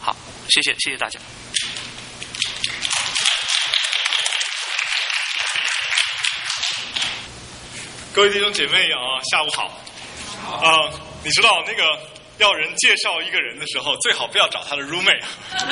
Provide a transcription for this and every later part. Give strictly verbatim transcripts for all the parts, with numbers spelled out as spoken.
好，谢谢，谢谢大家。 各位弟兄姐妹啊，下午好。啊、呃，你知道那个要人介绍一个人的时候，最好不要找他的 roommate。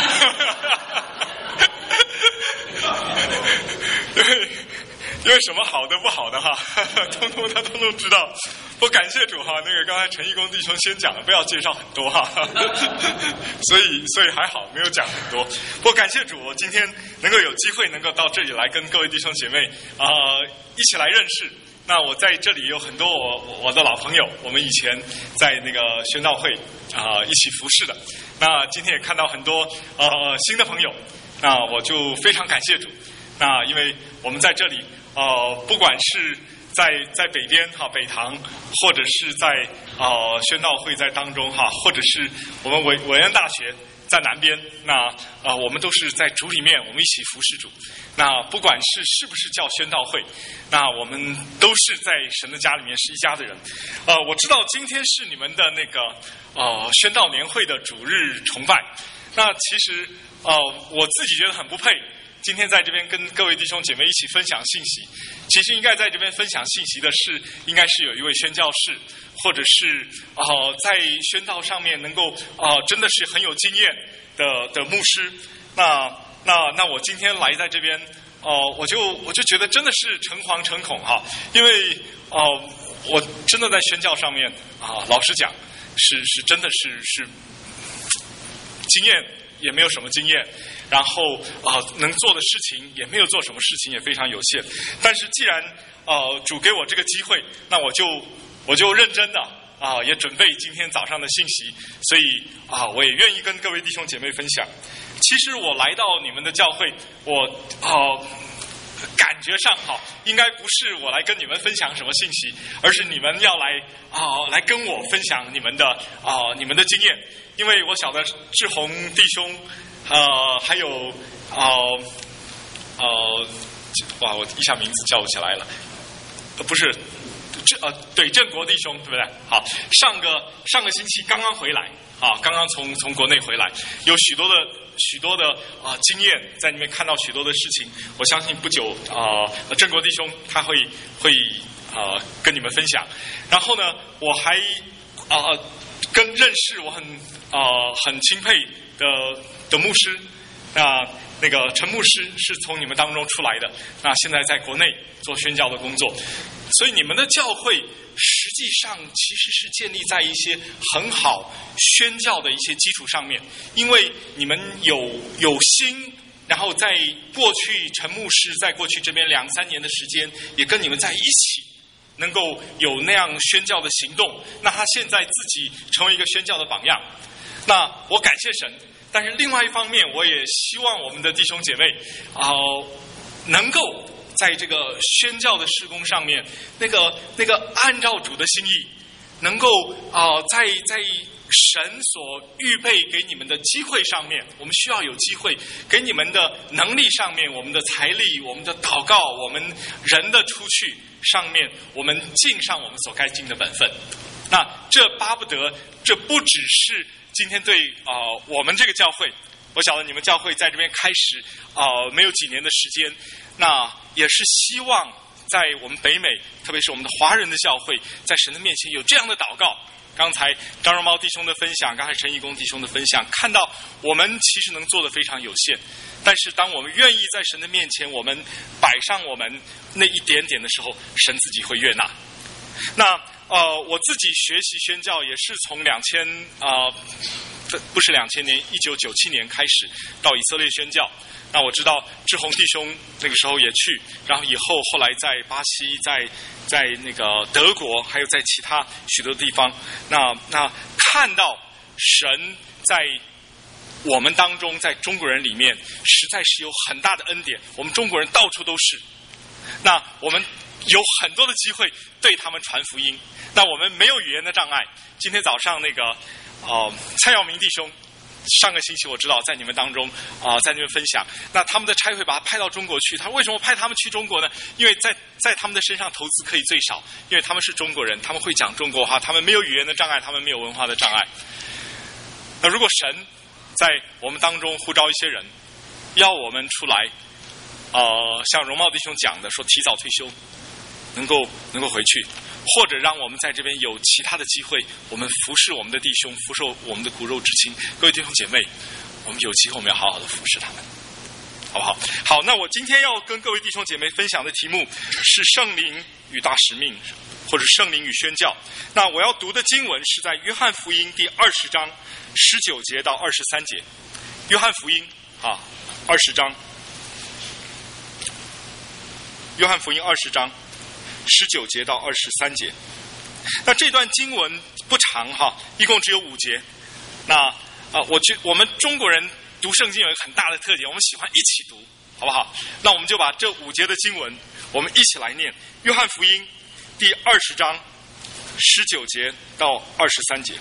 因为因为什么好的不好的哈，通通他通通知道。我感谢主哈，那个刚才陈义公弟兄先讲了，不要介绍很多哈，所以所以还好没有讲很多。我感谢主，我今天能够有机会能够到这里来跟各位弟兄姐妹啊、呃、一起来认识。那我在这里有很多我我的老朋友，我们以前在那个宣道会啊、呃、一起服侍的。那今天也看到很多呃新的朋友，那我就非常感谢主。那因为我们在这里呃不管是在在北边哈北堂，或者是在呃宣道会在当中哈，或者是我们伟伟恩大学在南边，那啊、呃、我们都是在主里面，我们一起服侍主。那不管是是不是叫宣道会，那我们都是在神的家里面是一家的人。呃，我知道今天是你们的那个呃宣道年会的主日崇拜。那其实呃我自己觉得很不配。今天在这边跟各位弟兄姐妹一起分享信息，其实应该在这边分享信息的是，应该是有一位宣教士，或者是呃在宣道上面能够呃真的是很有经验的的牧师。那那那我今天来在这边，哦、呃，我就我就觉得真的是诚惶诚恐哈，因为哦、呃，我真的在宣教上面啊、呃，老实讲，是是真的是是经验也没有什么经验。然后啊、呃，能做的事情也没有做什么事情，也非常有限。但是既然呃主给我这个机会，那我就我就认真的啊、呃，也准备今天早上的信息，所以啊、呃，我也愿意跟各位弟兄姐妹分享。其实我来到你们的教会，我呃感觉上哈，应该不是我来跟你们分享什么信息，而是你们要来啊、呃、来跟我分享你们的啊、呃、你们的经验，因为我晓得志宏弟兄。呃，还有呃呃，哇，我一下名字叫不起来了，呃，不是，这呃，对，郑国弟兄，对不对？好，上个上个星期刚刚回来，啊，刚刚从从国内回来，有许多的许多的啊、呃、经验，在里面看到许多的事情。我相信不久啊、呃，郑国弟兄他会会啊、呃、跟你们分享。然后呢，我还啊、呃、跟认识我很啊、呃、很钦佩的。的牧师，那那个陈牧师是从你们当中出来的，那现在在国内做宣教的工作，所以你们的教会实际上其实是建立在一些很好宣教的一些基础上面，因为你们有有心，然后在过去陈牧师在过去这边两三年的时间，也跟你们在一起，能够有那样宣教的行动，那他现在自己成为一个宣教的榜样，那我感谢神。但是另外一方面，我也希望我们的弟兄姐妹啊、呃，能够在这个宣教的事工上面，那个那个按照主的心意，能够啊、呃，在在神所预备给你们的机会上面，我们需要有机会给你们的能力上面，我们的财力、我们的祷告、我们人的出去上面，我们尽上我们所该尽的本分。那这巴不得，这不只是。今天对啊、呃，我们这个教会，我晓得你们教会在这边开始啊、呃，没有几年的时间，那也是希望在我们北美，特别是我们的华人的教会，在神的面前有这样的祷告。刚才张荣茂弟兄的分享，刚才陈义公弟兄的分享，看到我们其实能做的非常有限，但是当我们愿意在神的面前，我们摆上我们那一点点的时候，神自己会悦纳。那呃，我自己学习宣教也是从两千啊，不是两千年，一九九七年开始到以色列宣教。那我知道志宏弟兄那个时候也去，然后以后后来在巴西，在在那个德国，还有在其他许多地方。那那看到神在我们当中，在中国人里面，实在是有很大的恩典。我们中国人到处都是，那我们有很多的机会对他们传福音。那我们没有语言的障碍。今天早上那个呃蔡耀明弟兄，上个星期我知道在你们当中啊、呃，在那边分享。那他们的差会把他派到中国去，他为什么派他们去中国呢？因为在在他们的身上投资可以最少，因为他们是中国人，他们会讲中国话，他们没有语言的障碍，他们没有文化的障碍。那如果神在我们当中呼召一些人，要我们出来，呃，像荣茂弟兄讲的，说提早退休，能够能够回去，或者让我们在这边有其他的机会，我们服侍我们的弟兄，服侍我们的骨肉之亲。各位弟兄姐妹，我们有机会，我们要好好的服侍他们，好不好？好，那我今天要跟各位弟兄姐妹分享的题目是圣灵与大使命，或者圣灵与宣教。那我要读的经文是在约翰福音第二十章十九节到二十三节。约翰福音啊，二十章，约翰福音二十章十九节到二十三节。那这段经文不长哈，一共只有五节。那啊、呃，我觉我们中国人读圣经有一个很大的特点，我们喜欢一起读，好不好？那我们就把这五节的经文，我们一起来念。约翰福音第二十章十九节到二十三节，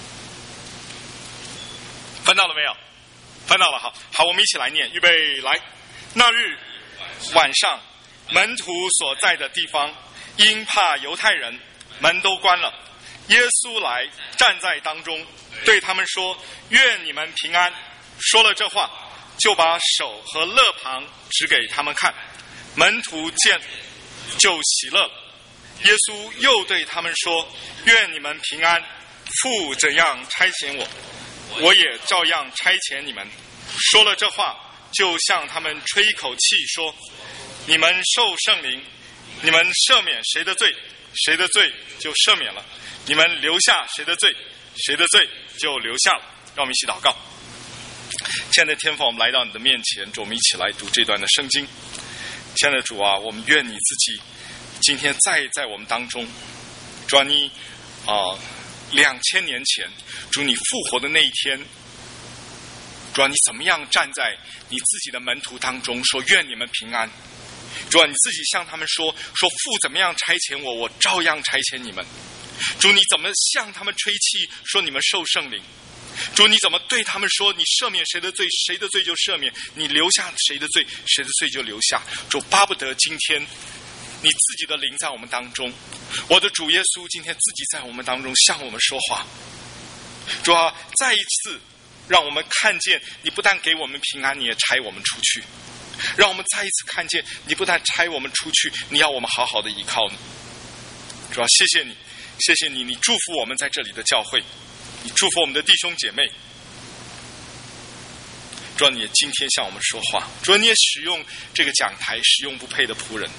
翻到了没有？翻到了，好，好，我们一起来念，预备，来。那日晚上，门徒所在的地方，因怕犹太人，门都关了。耶稣来站在当中，对他们说：“愿你们平安。”说了这话，就把手和肋旁指给他们看。门徒见，就喜乐。耶稣又对他们说：“愿你们平安。父怎样差遣我，我也照样差遣你们。”说了这话，就向他们吹一口气，说：“你们受圣灵，你们赦免谁的罪，谁的罪就赦免了；你们留下谁的罪，谁的罪就留下了。”让我们一起祷告。亲爱的天父，我们来到你的面前，主，我们一起来读这段的圣经。亲爱的主啊，我们愿你自己今天再在我们当中。主啊，你啊，两千年前，主你复活的那一天，主啊，你怎么样站在你自己的门徒当中，说愿你们平安。主啊，你自己向他们说，说父怎么样差遣我，我照样差遣你们。主，你怎么向他们吹气，说你们受圣灵。主，你怎么对他们说，你赦免谁的罪，谁的罪就赦免；你留下谁的罪，谁的罪就留下。主，巴不得今天你自己的灵在我们当中，我的主耶稣今天自己在我们当中向我们说话。主啊，再一次让我们看见你不但给我们平安，你也差我们出去。让我们再一次看见你不但差我们出去，你要我们好好的依靠你。主啊，谢谢你，谢谢你，你祝福我们在这里的教会，你祝福我们的弟兄姐妹。主啊，你也今天向我们说话。主啊，你也使用这个讲台，使用不配的仆人。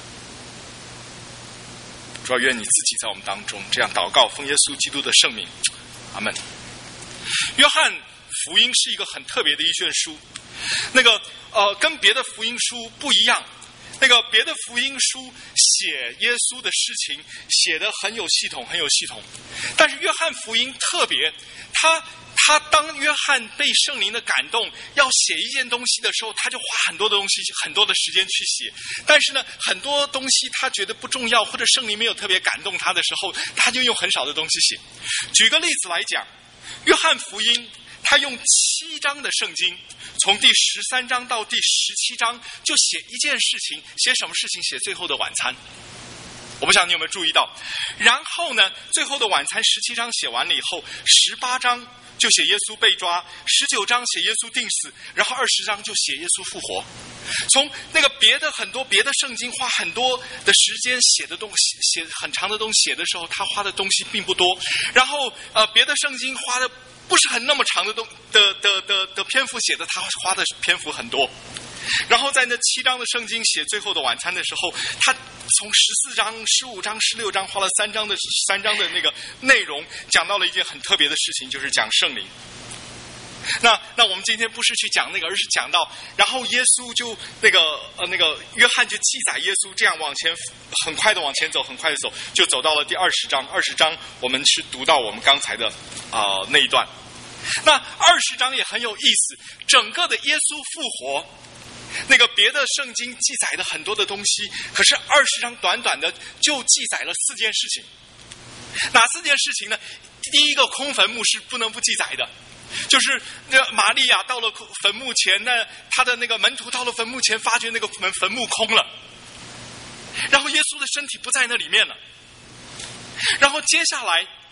主啊，愿你自己在我们当中，这样祷告，奉耶稣基督的圣名，阿们。约翰福音是一个很特别的一卷书，那个呃，跟别的福音书不一样。那个别的福音书写耶稣的事情写得很有系统，很有系统。但是约翰福音特别，他他当约翰被圣灵的感动要写一件东西的时候，他就花很多的东西，很多的时间去写。但是呢，很多东西他觉得不重要，或者圣灵没有特别感动他的时候，他就用很少的东西写。举个例子来讲，约翰福音他用七章的圣经，从第十三章到第十七章，就写一件事情，写什么事情？写最后的晚餐。我不晓得你有没有注意到。然后呢，最后的晚餐十七章写完了以后，十八章就写耶稣被抓，十九章写耶稣定死，然后二十章就写耶稣复活。从那个别的很多别的圣经花很多的时间写的东西，写很长的东西写的时候，他花的东西并不多。然后呃，别的圣经花的不是很那么长的东的的的的篇幅写的，他花的篇幅很多。然后在那七章的圣经写最后的晚餐的时候，他从十四章、十五章、十六章花了三章的三章的那个内容，讲到了一件很特别的事情，就是讲圣灵。那那我们今天不是去讲那个，而是讲到，然后耶稣就那个呃那个约翰就记载耶稣这样往前很快的往前走，很快的走，就走到了第二十章。二十章我们是读到我们刚才的啊、呃、那一段。那二十章也很有意思，整个的耶稣复活。那个别的圣经记载的很多的东西，可是二十章短短的就记载了四件事情。哪四件事情呢？第一个，空坟墓是不能不记载的，就是那玛利亚到了坟墓前呢，他的那个门徒到了坟墓前，发觉那个坟坟墓空了，然后耶稣的身体不在那里面了。然后接下来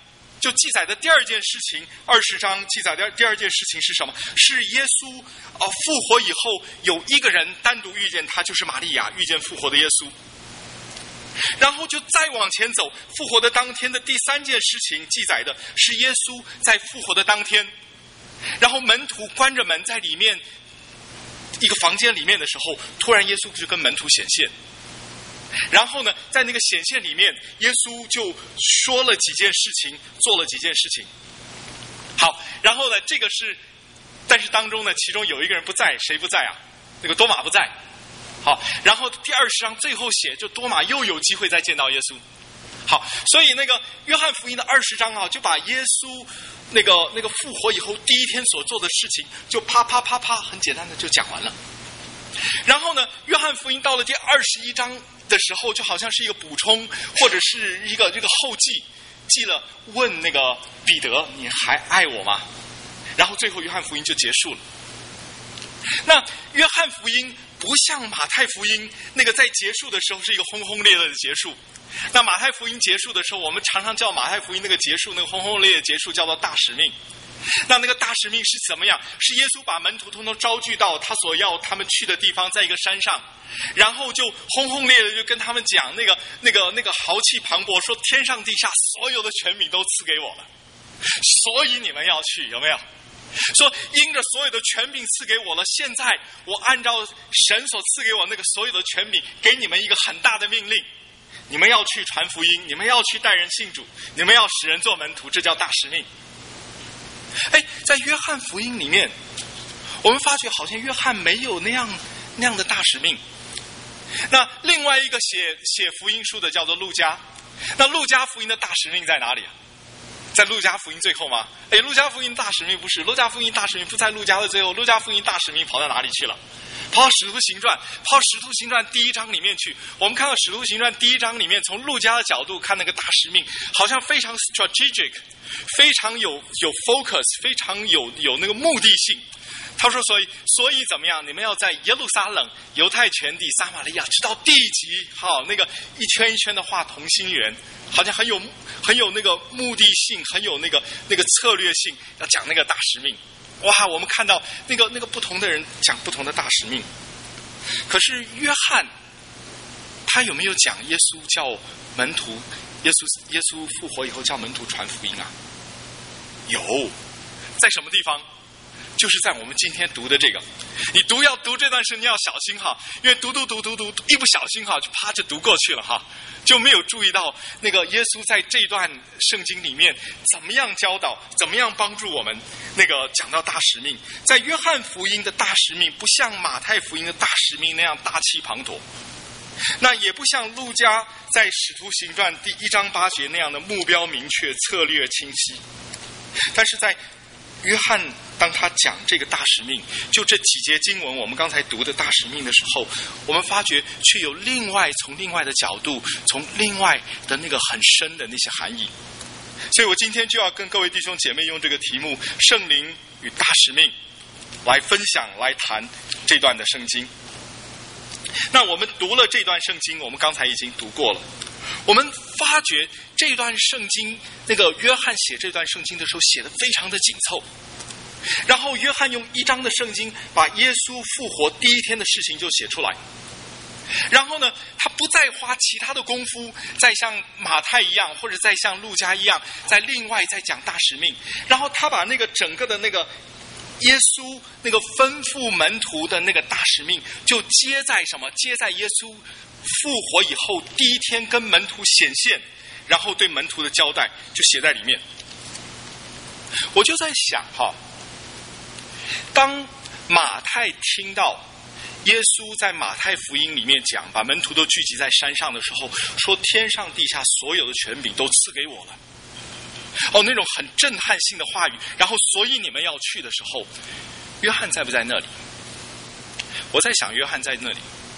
就记载的第二件事情，二十章记载的第二件事情是什么？是耶稣啊、呃、复活以后，有一个人单独遇见他，就是玛利亚遇见复活的耶稣。然后就再往前走，复活的当天的第三件事情记载的是耶稣在复活的当天，然后门徒关着门在里面一个房间里面的时候，突然耶稣就跟门徒显现。然后呢，在那个显现里面，耶稣就说了几件事情，做了几件事情。好，然后呢，这个是，但是当中呢，其中有一个人不在，谁不在啊？那个多马不在。好，然后第二十章最后写，就多马又有机会再见到耶稣。好，所以那个约翰福音的二十章啊，就把耶稣那个那个复活以后第一天所做的事情，就啪啪啪啪，很简单的就讲完了。然后呢，约翰福音到了第二十一章的时候，就好像是一个补充，或者是一个这个后记，记了问那个彼得，你还爱我吗？然后最后约翰福音就结束了。那约翰福音不像马太福音那个在结束的时候是一个轰轰烈烈的结束。那马太福音结束的时候，我们常常叫马太福音那个结束，那个轰轰烈烈的结束叫做大使命。那那个大使命是怎么样？是耶稣把门徒通通招聚到他所要他们去的地方，在一个山上，然后就轰轰烈烈就跟他们讲那个那个那个豪气磅礴，说天上地下所有的权柄都赐给我了，所以你们要去，有没有？说因着所有的权柄赐给我了，现在我按照神所赐给我那个所有的权柄，给你们一个很大的命令，你们要去传福音，你们要去带人信主，你们要使人做门徒，这叫大使命。哎，在约翰福音里面，我们发觉好像约翰没有那样那样的大使命。那另外一个写写福音书的叫做路加，那路加福音的大使命在哪里啊？在路加福音最后吗？哎，路加福音大使命不是，路加福音大使命不在路加的最后，路加福音大使命跑到哪里去了？跑到使徒行传，跑到使徒行传第一章里面去。我们看到使徒行传第一章里面，从路加的角度看那个大使命，好像非常 strategic， 非常有有 focus， 非常有有那个目的性。他说，所以所以怎么样？你们要在耶路撒冷、犹太全地、撒玛利亚，直到地极，好，那个一圈一圈的画同心圆，好像很有很有那个目的性，很有那个那个策略性，要讲那个大使命。哇，我们看到那个那个不同的人讲不同的大使命。可是约翰，他有没有讲耶稣叫门徒？耶稣耶稣复活以后叫门徒传福音啊？有，在什么地方？就是在我们今天读的这个，你读要读这段圣经要小心哈，因为读读读读读一不小心哈，就啪就读过去了哈，就没有注意到那个耶稣在这段圣经里面怎么样教导，怎么样帮助我们那个讲到大使命。在约翰福音的大使命不像马太福音的大使命那样大气磅礴，那也不像路加在使徒行传第一章八节那样的目标明确，策略清晰。但是在约翰当他讲这个大使命，就这几节经文我们刚才读的大使命的时候，我们发觉却有另外从另外的角度，从另外的那个很深的那些含义。所以我今天就要跟各位弟兄姐妹用这个题目圣灵与大使命来分享，来谈这段的圣经。那我们读了这段圣经，我们刚才已经读过了，我们发觉这段圣经，那个约翰写这段圣经的时候写得非常的紧凑，然后约翰用一章的圣经把耶稣复活第一天的事情就写出来，然后呢他不再花其他的功夫再像马太一样，或者再像路加一样再另外再讲大使命，然后他把那个整个的那个耶稣那个吩咐门徒的那个大使命就接在什么？接在耶稣复活以后第一天跟门徒显现，然后对门徒的交代就写在里面。我就在想哈，当马太听到耶稣在马太福音里面讲把门徒都聚集在山上的时候，说天上地下所有的权柄都赐给我了，哦，那种很震撼性的话语，然后所以你们要去的时候，约翰在不在那里？我在想约翰在那里，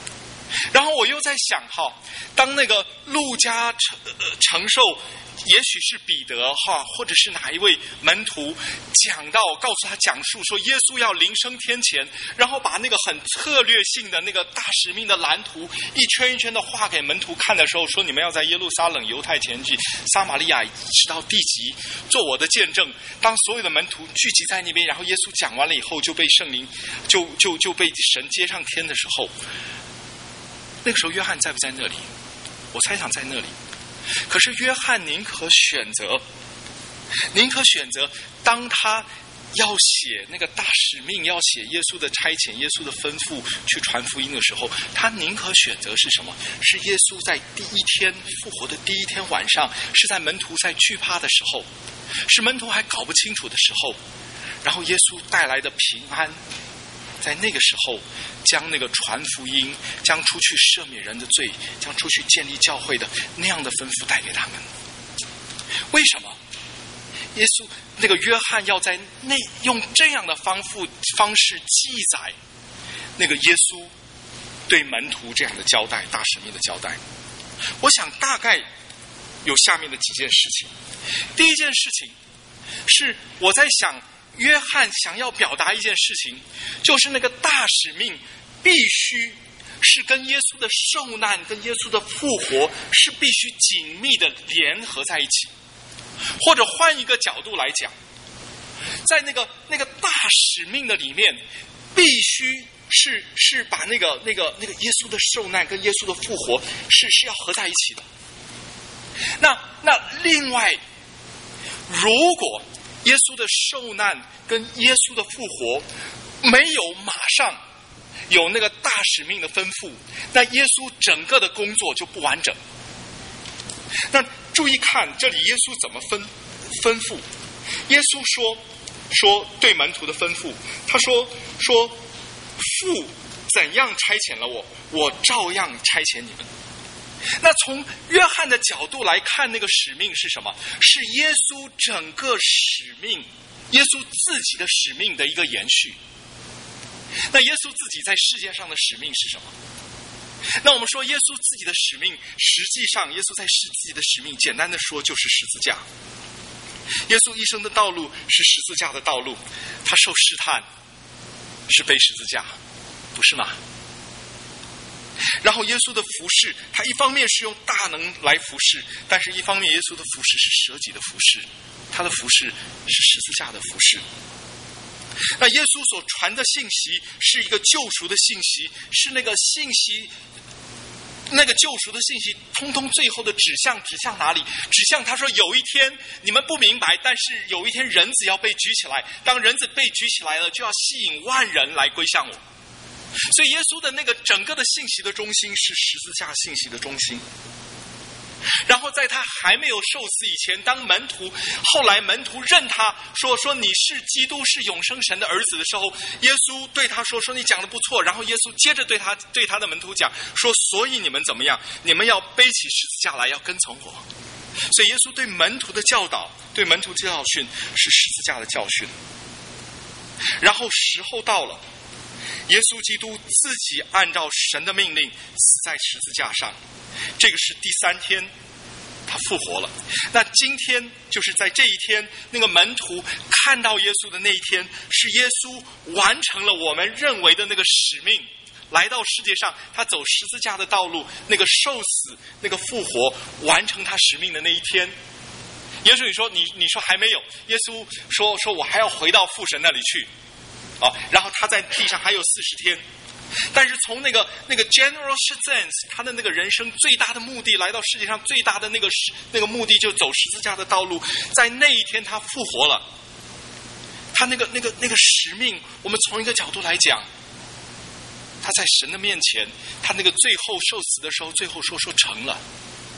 然后我又在想哈，当那个路加承、呃、承受，也许是彼得哈，或者是哪一位门徒讲到，告诉他讲述说耶稣要临升天前，然后把那个很策略性的那个大使命的蓝图一圈一圈的画给门徒看的时候，说你们要在耶路撒冷、犹太前去撒玛利亚，直到地极，做我的见证。当所有的门徒聚集在那边，然后耶稣讲完了以后，就被圣灵就就就被神接上天的时候，那个时候约翰在不在那里？我猜想在那里。可是约翰宁可选择，宁可选择，当他要写那个大使命，要写耶稣的差遣、耶稣的吩咐去传福音的时候，他宁可选择是什么？是耶稣在第一天复活的第一天晚上，是在门徒在惧怕的时候，是门徒还搞不清楚的时候，然后耶稣带来的平安，在那个时候将那个传福音，将出去赦免人的罪，将出去建立教会的那样的吩咐带给他们。为什么耶稣那个约翰要在那用这样的方式方式记载那个耶稣对门徒这样的交代，大使命的交代？我想大概有下面的几件事情。第一件事情是我在想，约翰想要表达一件事情，就是那个大使命必须是跟耶稣的受难、跟耶稣的复活是必须紧密的联合在一起。或者换一个角度来讲，在那个那个大使命的里面，必须是是把那个那个那个耶稣的受难跟耶稣的复活是是要合在一起的。那那另外，如果耶稣的受难跟耶稣的复活没有马上有那个大使命的吩咐，那耶稣整个的工作就不完整。那注意看这里耶稣怎么分吩咐。耶稣说说对门徒的吩咐，他说说父怎样差遣了我，我照样差遣你们。那从约翰的角度来看，那个使命是什么？是耶稣整个使命，耶稣自己的使命的一个延续。那耶稣自己在世界上的使命是什么？那我们说耶稣自己的使命，实际上耶稣在世自己的使命，简单的说就是十字架。耶稣一生的道路是十字架的道路，他受试探是背十字架，不是吗？然后耶稣的服侍，他一方面是用大能来服侍，但是一方面耶稣的服侍是舍己的服侍，他的服侍是十字架的服侍。那耶稣所传的信息是一个救赎的信息，是那个信息，那个救赎的信息通通最后的指向指向哪里？指向他说有一天你们不明白，但是有一天人子要被举起来，当人子被举起来了，就要吸引万人来归向我。所以耶稣的那个整个的信息的中心是十字架信息的中心。然后在他还没有受死以前，当门徒后来门徒认他说说你是基督，是永生神的儿子的时候，耶稣对他说说你讲的不错。然后耶稣接着对他对他的门徒讲说，所以你们怎么样？你们要背起十字架来，要跟从我。所以耶稣对门徒的教导，对门徒的教训是十字架的教训。然后时候到了，耶稣基督自己按照神的命令死在十字架上，这个是第三天他复活了。那今天就是在这一天，那个门徒看到耶稣的那一天，是耶稣完成了我们认为的那个使命，来到世界上，他走十字架的道路，那个受死，那个复活，完成他使命的那一天。耶稣你说你你说还没有，耶稣说说我还要回到父神那里去啊，然后他在地上还有四十天。但是从那个那个 general sense， 他的那个人生最大的目的，来到世界上最大的那个那个目的，就走十字架的道路。在那一天他复活了，他那个那个那个使命，我们从一个角度来讲，他在神的面前，他那个最后受死的时候，最后说说成了。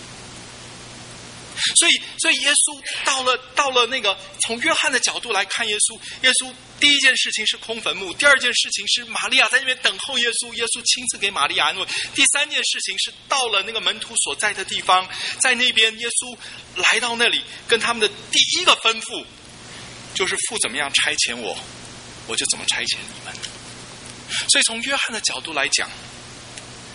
所以，所以耶稣到了到了那个从约翰的角度来看耶稣，耶稣第一件事情是空坟墓，第二件事情是玛利亚在那边等候耶稣，耶稣亲自给玛利亚安慰，第三件事情是到了那个门徒所在的地方，在那边耶稣来到那里，跟他们的第一个吩咐就是父怎么样差遣我，我就怎么差遣你们。所以从约翰的角度来讲，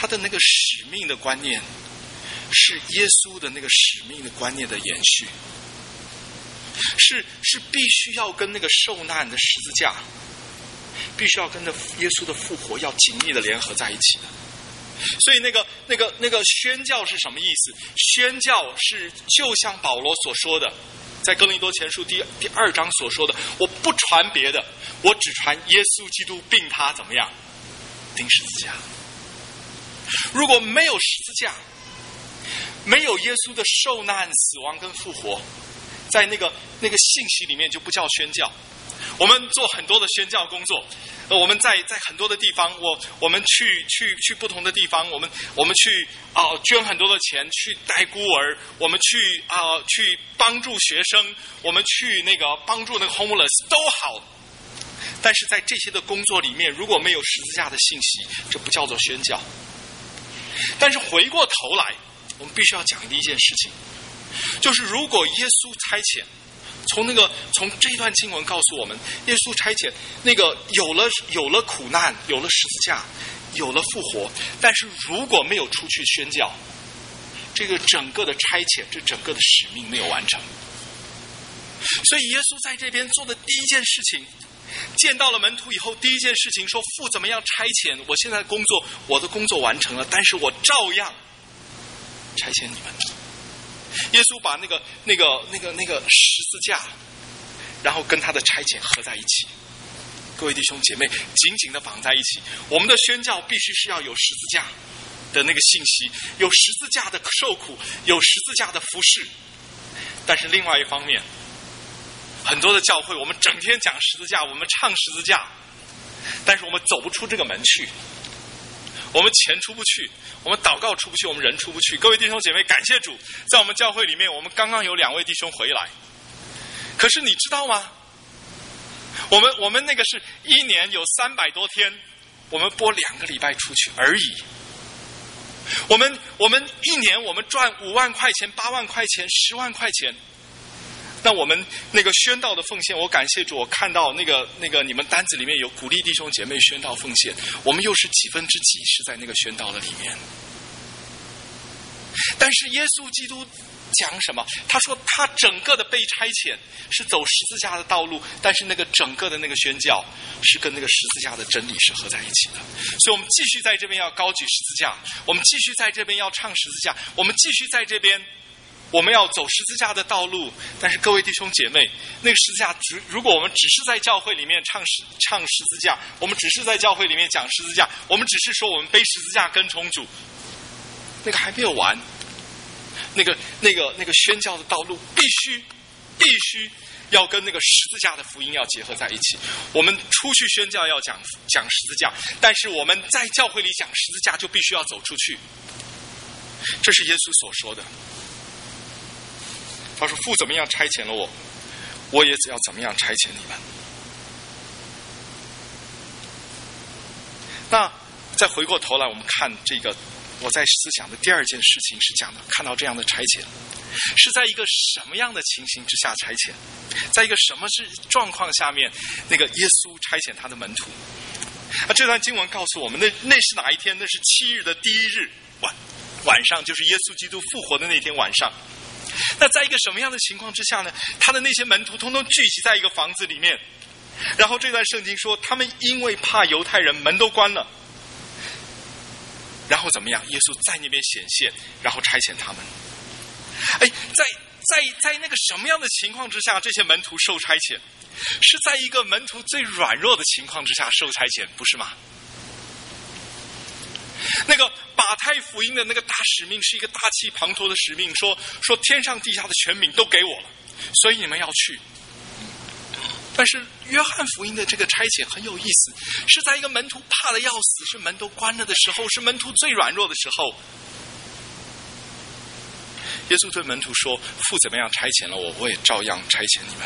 他的那个使命的观念是耶稣的那个使命的观念的延续，是是必须要跟那个受难的十字架，必须要跟着耶稣的复活要紧密的联合在一起的。所以那个那个那个宣教是什么意思？宣教是就像保罗所说的，在哥林多前书第第二章所说的，我不传别的，我只传耶稣基督，并他怎么样钉十字架。如果没有十字架，没有耶稣的受难、死亡跟复活，在那个那个信息里面就不叫宣教。我们做很多的宣教工作，我们在在很多的地方，我我们去去去不同的地方，我们我们去啊、呃、捐很多的钱去带孤儿，我们去啊、呃、去帮助学生，我们去那个帮助那个 homeless 都好。但是在这些的工作里面，如果没有十字架的信息，这不叫做宣教。但是回过头来，我们必须要讲的一件事情，就是如果耶稣差遣，从那个从这一段经文告诉我们，耶稣差遣那个有了有了苦难，有了十字架，有了复活，但是如果没有出去宣教，这个整个的差遣，这整个的使命没有完成。所以耶稣在这边做的第一件事情，见到了门徒以后，第一件事情说：父怎么样差遣？我现在工作，我的工作完成了，但是我照样差遣你们。耶稣把那个那个那个那个十字架，然后跟他的差遣合在一起。各位弟兄姐妹，紧紧的绑在一起。我们的宣教必须是要有十字架的那个信息，有十字架的受苦，有十字架的服侍。但是另外一方面，很多的教会，我们整天讲十字架，我们唱十字架，但是我们走不出这个门去。我们钱出不去，我们祷告出不去，我们人出不去。各位弟兄姐妹，感谢主，在我们教会里面，我们刚刚有两位弟兄回来。可是你知道吗？我们我们那个是一年有三百多天，我们播两个礼拜出去而已。我们我们一年我们赚五万块钱、八万块钱、十万块钱。那我们那个宣道的奉献，我感谢主，我看到那个那个你们单子里面有鼓励弟兄姐妹宣道奉献，我们又是几分之几是在那个宣道的里面。但是耶稣基督讲什么？他说他整个的被差遣是走十字架的道路，但是那个整个的那个宣教是跟那个十字架的真理是合在一起的。所以我们继续在这边要高举十字架，我们继续在这边要唱十字架，我们继续在这边我们要走十字架的道路。但是各位弟兄姐妹，那个十字架，如果我们只是在教会里面唱十唱十字架，我们只是在教会里面讲十字架，我们只是说我们背十字架跟从主，那个还没有完。那个那个那个宣教的道路必须必须要跟那个十字架的福音要结合在一起。我们出去宣教要讲讲十字架，但是我们在教会里讲十字架就必须要走出去。这是耶稣所说的。他说：父怎么样差遣了我，我也只要怎么样差遣你们。那再回过头来，我们看这个我在思想的第二件事情是讲的，看到这样的差遣是在一个什么样的情形之下差遣，在一个什么是状况下面，那个耶稣差遣他的门徒。那这段经文告诉我们，那那是哪一天？那是七日的第一日晚晚上，就是耶稣基督复活的那天晚上。那在一个什么样的情况之下呢？他的那些门徒通通聚集在一个房子里面，然后这段圣经说，他们因为怕犹太人，门都关了。然后怎么样？耶稣在那边显现，然后差遣他们。哎，在在在那个什么样的情况之下，这些门徒受差遣？是在一个门徒最软弱的情况之下受差遣，不是吗？那个马太福音的那个大使命是一个大气滂沱的使命，说说天上地下的权柄都给我了，所以你们要去。但是约翰福音的这个差遣很有意思，是在一个门徒怕的要死，是门都关了的时候，是门徒最软弱的时候。耶稣对门徒说：父怎么样差遣了我，我也照样差遣你们。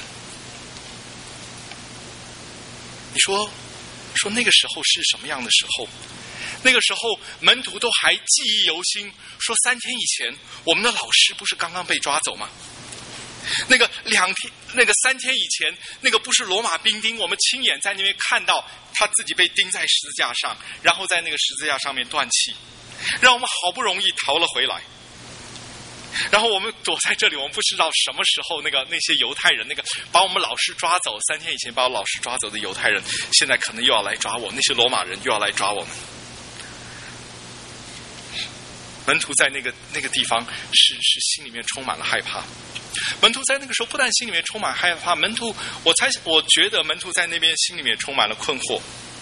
你说说那个时候是什么样的时候？那个时候门徒都还记忆犹新，说三天以前我们的老师不是刚刚被抓走吗？那个两天，那个三天以前，那个不是罗马兵丁，我们亲眼在那边看到他自己被钉在十字架上，然后在那个十字架上面断气。 让我们好不容易逃了回来。然后我们躲在这里，我们不知道什么时候那个那些犹太人，那个把我们老师抓走，三天以前把我老师抓走的犹太人，现在可能又要来抓我，那些罗马人又要来抓我们。门徒在那个那个地方是是心里面充满了害怕。门徒在那个时候不但心里面充满害怕，门徒我猜我觉得门徒在那边心里面充满了困惑。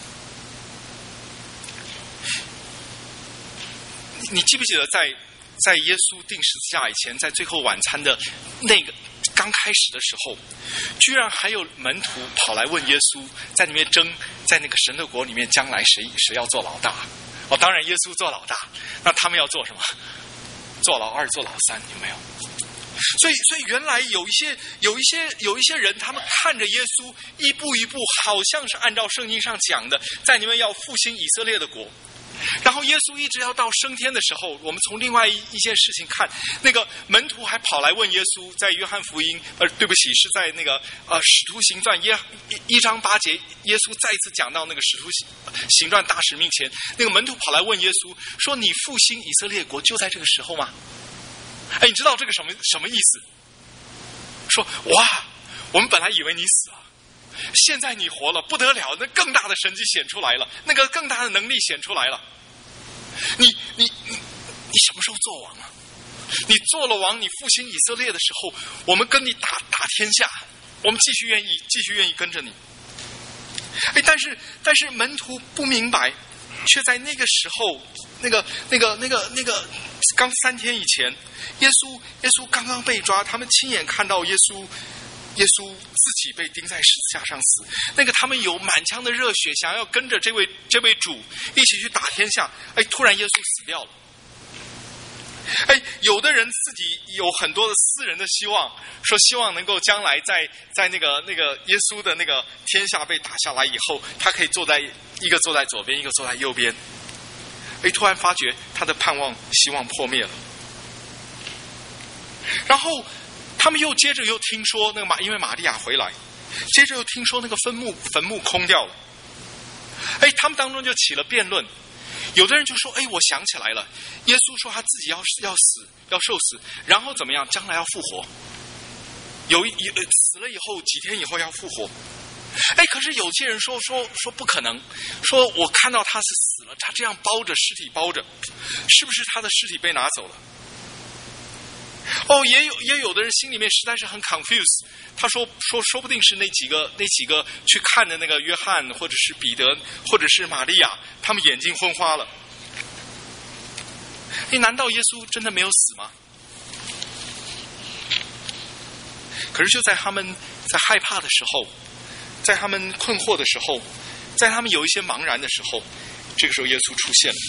你记不记得在在耶稣钉十字架以前，在最后晚餐的那个刚开始的时候，居然还有门徒跑来问耶稣，在里面争，在那个神的国里面将来谁谁要做老大。哦，当然耶稣做老大，那他们要做什么？做老二做老三，有没有？所以所以原来有一些有一些有一些人，他们看着耶稣一步一步好像是按照圣经上讲的，在你们要复兴以色列的国。然后耶稣一直要到升天的时候，我们从另外一一件事情看，那个门徒还跑来问耶稣，在约翰福音，呃，对不起，是在那个呃使徒行传耶一章八节，耶稣再一次讲到那个使徒行传大使命前，那个门徒跑来问耶稣说：“你复兴以色列国就在这个时候吗？”哎，你知道这个什么什么意思？说哇，我们本来以为你死了。现在你活了，不得了，那更大的神迹显出来了，那个更大的能力显出来了。你你你你什么时候做王啊？你做了王，你复兴以色列的时候，我们跟你打打天下，我们继续愿意继续愿意跟着你。哎，但是但是门徒不明白，却在那个时候，那个那个那个那个刚三天以前，耶稣耶稣刚刚被抓，他们亲眼看到耶稣。耶稣自己被钉在十字架上死，那个他们有满腔的热血，想要跟着这位这位主一起去打天下。哎，突然耶稣死掉了。哎，有的人自己有很多的私人的希望，说希望能够将来在在那个那个耶稣的那个天下被打下来以后，他可以坐在一个坐在左边，一个坐在右边。哎，突然发觉他的盼望希望破灭了，然后。他们又接着又听说那个玛，因为玛利亚回来，接着又听说那个坟墓坟墓空掉了。哎，他们当中就起了辩论，有的人就说：“哎，我想起来了，耶稣说他自己要要死，要受死，然后怎么样？将来要复活。有一死了以后几天以后要复活。”哎，可是有些人说说说不可能，说我看到他是死了，他这样包着尸体包着，是不是他的尸体被拿走了？哦，也有也有的人心里面实在是很 confused， 他说说说不定是那几个那几个去看的那个约翰，或者是彼得，或者是玛利亚，他们眼睛昏花了。哎，难道耶稣真的没有死吗？可是就在他们在害怕的时候，在他们困惑的时候，在他们有一些茫然的时候，这个时候耶稣出现了，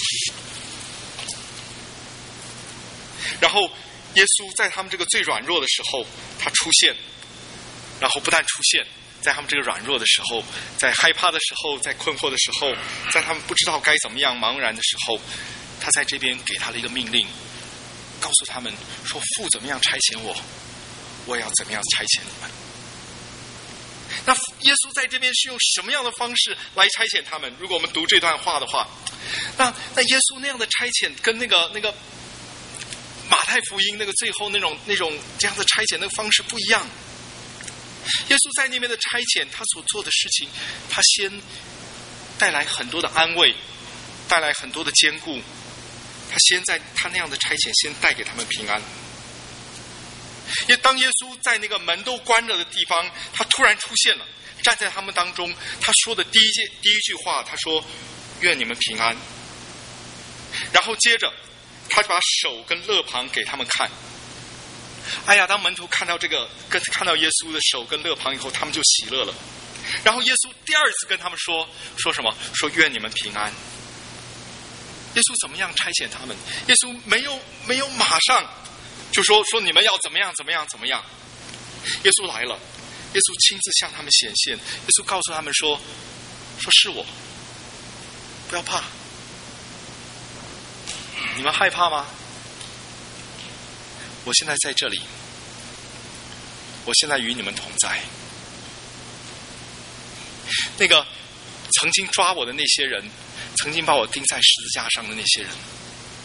然后。耶稣在他们这个最软弱的时候，他出现，然后不但出现，在他们这个软弱的时候，在害怕的时候，在困惑的时候，在他们不知道该怎么样茫然的时候，他在这边给他了一个命令，告诉他们说：“父怎么样差遣我，我也要怎么样差遣你们。”那耶稣在这边是用什么样的方式来差遣他们？如果我们读这段话的话，那那耶稣那样的差遣跟那个那个。马太福音那个最后那种那种这样的差遣那个方式不一样。耶稣在那边的差遣，他所做的事情，他先带来很多的安慰，带来很多的坚固。他先在他那样的差遣，先带给他们平安。因为当耶稣在那个门都关着的地方，他突然出现了，站在他们当中，他说的第一件第一句话，他说：“愿你们平安。”然后接着。他就把手跟肋旁给他们看。哎呀，当门徒看到这个，跟看到耶稣的手跟肋旁以后，他们就喜乐了。然后耶稣第二次跟他们说说什么？说愿你们平安。耶稣怎么样差遣他们？耶稣没有没有马上就说说你们要怎么样怎么样怎么样。耶稣来了，耶稣亲自向他们显现。耶稣告诉他们说说是我，不要怕。你们害怕吗？我现在在这里，我现在与你们同在。那个曾经抓我的那些人，曾经把我钉在十字架上的那些人，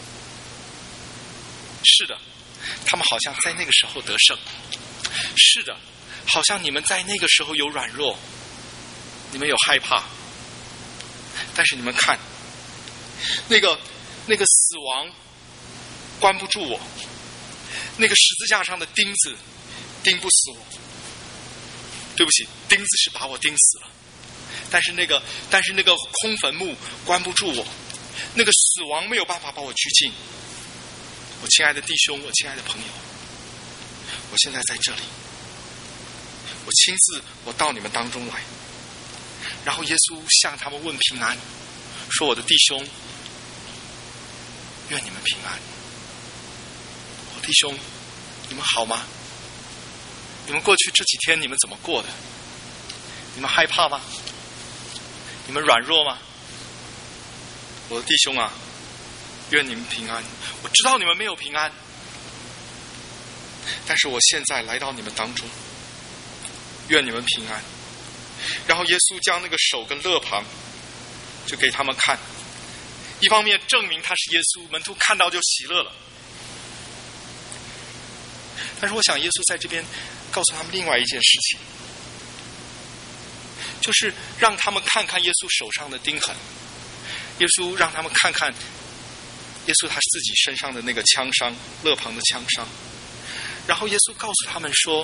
是的，他们好像在那个时候得胜。是的，好像你们在那个时候有软弱，你们有害怕。但是你们看，那个那个死亡关不住我，那个十字架上的钉子钉不死我。对不起，钉子是把我钉死了，但是那个但是那个空坟墓关不住我，那个死亡没有办法把我拘禁。我亲爱的弟兄，我亲爱的朋友，我现在在这里，我亲自我到你们当中来，然后耶稣向他们问平安，说我的弟兄，愿你们平安。我弟兄，你们好吗？你们过去这几天你们怎么过的？你们害怕吗？你们软弱吗？我的弟兄啊，愿你们平安。我知道你们没有平安，但是我现在来到你们当中，愿你们平安。然后耶稣将那个手跟肋旁就给他们看，一方面证明他是耶稣，门徒看到就喜乐了。但是我想耶稣在这边告诉他们另外一件事情，就是让他们看看耶稣手上的钉痕，耶稣让他们看看耶稣他自己身上的那个枪伤，肋旁的枪伤。然后耶稣告诉他们说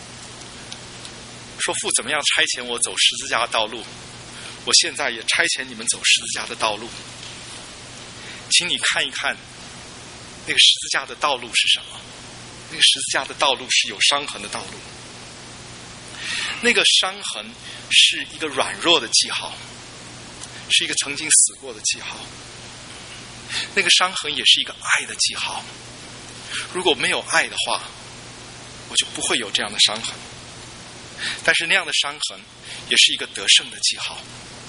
说父怎么样差遣我走十字架的道路，我现在也差遣你们走十字架的道路，请你看一看那个十字架的道路是什么。那个十字架的道路是有伤痕的道路，那个伤痕是一个软弱的记号，是一个曾经死过的记号。那个伤痕也是一个爱的记号，如果没有爱的话，我就不会有这样的伤痕。但是那样的伤痕也是一个得胜的记号。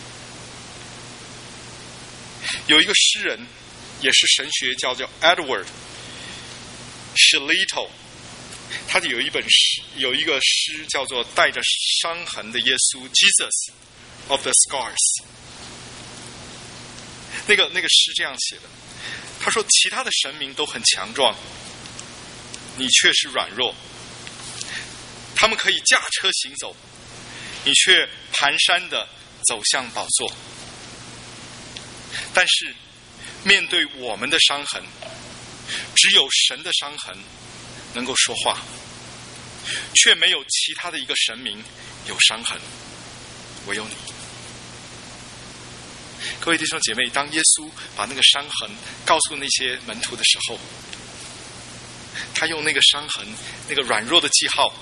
有一个诗人也是神学家叫 Edward Shillito， 他有一本诗，有一个诗叫做带着伤痕的耶稣 Jesus of the Scars。 那个那个诗这样写的，他说其他的神明都很强壮，你却是软弱，他们可以驾车行走，你却蹒跚地走向宝座。但是面对我们的伤痕，只有神的伤痕能够说话，却没有其他的一个神明有伤痕，唯有你。各位弟兄姐妹，当耶稣把那个伤痕告诉那些门徒的时候，他用那个伤痕，那个软弱的记号，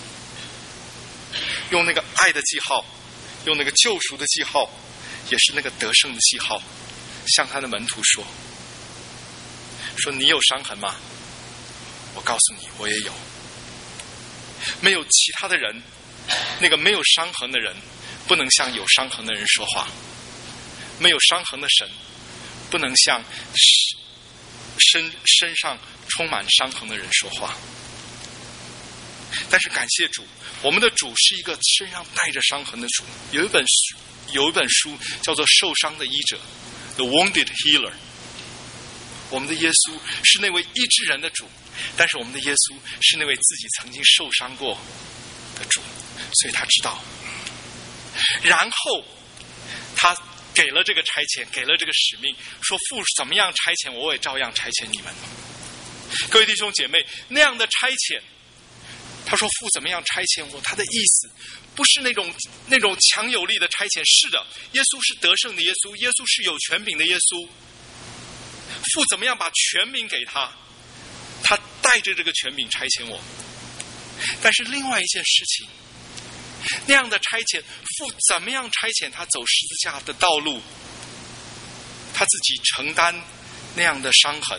用那个爱的记号，用那个救赎的记号，也是那个得胜的记号，向他的门徒说说你有伤痕吗？我告诉你，我也有。没有其他的人，那个没有伤痕的人不能向有伤痕的人说话，没有伤痕的神不能向身身上充满伤痕的人说话。但是感谢主，我们的主是一个身上带着伤痕的主。有一本书有一本书叫做《受伤的医者》 The Wounded Healer。 我们的耶稣是那位医治人的主，但是我们的耶稣是那位自己曾经受伤过的主，所以他知道。然后他给了这个差遣，给了这个使命，说父怎么样差遣我，我也照样差遣你们。各位弟兄姐妹，那样的差遣，他说父怎么样差遣我，他的意思不是那种那种强有力的差遣。是的，耶稣是得胜的耶稣，耶稣是有权柄的耶稣。父怎么样把权柄给他，他带着这个权柄差遣我。但是另外一件事情，那样的差遣，父怎么样差遣他走十字架的道路，他自己承担那样的伤痕。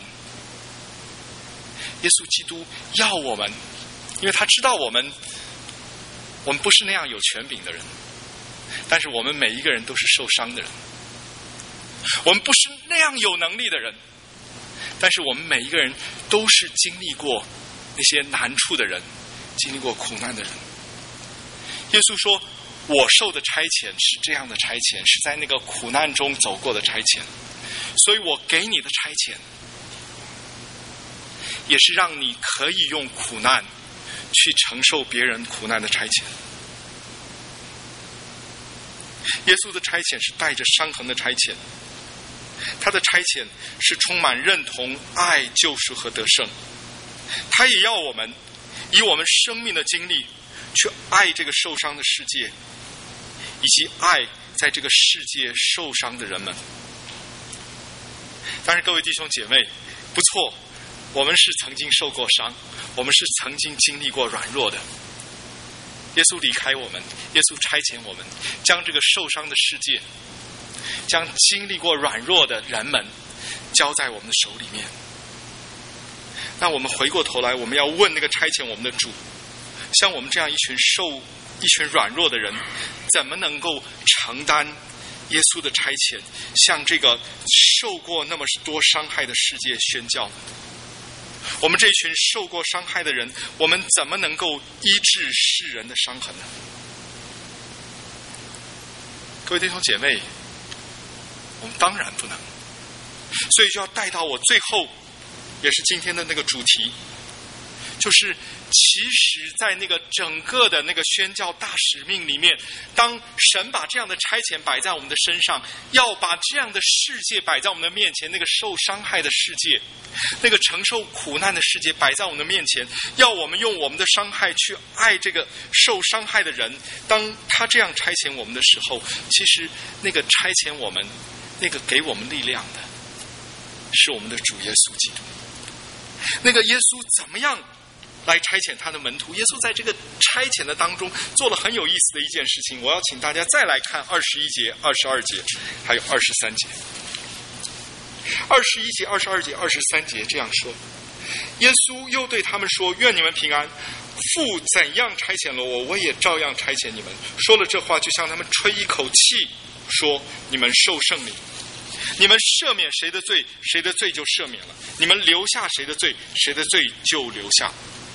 耶稣基督要我们，因为他知道我们我们不是那样有权柄的人，但是我们每一个人都是受伤的人。我们不是那样有能力的人，但是我们每一个人都是经历过那些难处的人，经历过苦难的人。耶稣说我受的差遣是这样的差遣，是在那个苦难中走过的差遣，所以我给你的差遣也是让你可以用苦难去承受别人苦难的差遣。耶稣的差遣是带着伤痕的差遣，他的差遣是充满认同、爱、救赎和得胜。他也要我们以我们生命的经历去爱这个受伤的世界，以及爱在这个世界受伤的人们。但是各位弟兄姐妹，不错，我们是曾经受过伤，我们是曾经经历过软弱的。耶稣离开我们，耶稣差遣我们，将这个受伤的世界，将经历过软弱的人们交在我们的手里面。那我们回过头来，我们要问那个差遣我们的主，像我们这样一群受一群软弱的人，怎么能够承担耶稣的差遣，向这个受过那么多伤害的世界宣教呢？我们这群受过伤害的人，我们怎么能够医治世人的伤痕呢？各位弟兄姐妹，我们当然不能。所以就要带到我最后，也是今天的那个主题，就是其实在那个整个的那个宣教大使命里面，当神把这样的差遣摆在我们的身上，要把这样的世界摆在我们的面前，那个受伤害的世界，那个承受苦难的世界摆在我们的面前，要我们用我们的伤害去爱这个受伤害的人。当他这样差遣我们的时候，其实那个差遣我们，那个给我们力量的是我们的主耶稣基督。那个耶稣怎么样来差遣他的门徒？耶稣在这个差遣的当中做了很有意思的一件事情。我要请大家再来看二十一节、二十二节，还有二十三节。二十一节、二十二节、二十三节这样说：耶稣又对他们说：愿你们平安。父怎样差遣了我，我也照样差遣你们。说了这话，就向他们吹一口气，说：你们受圣灵。你们赦免谁的罪，谁的罪就赦免了；你们留下谁的罪，谁的罪就留下。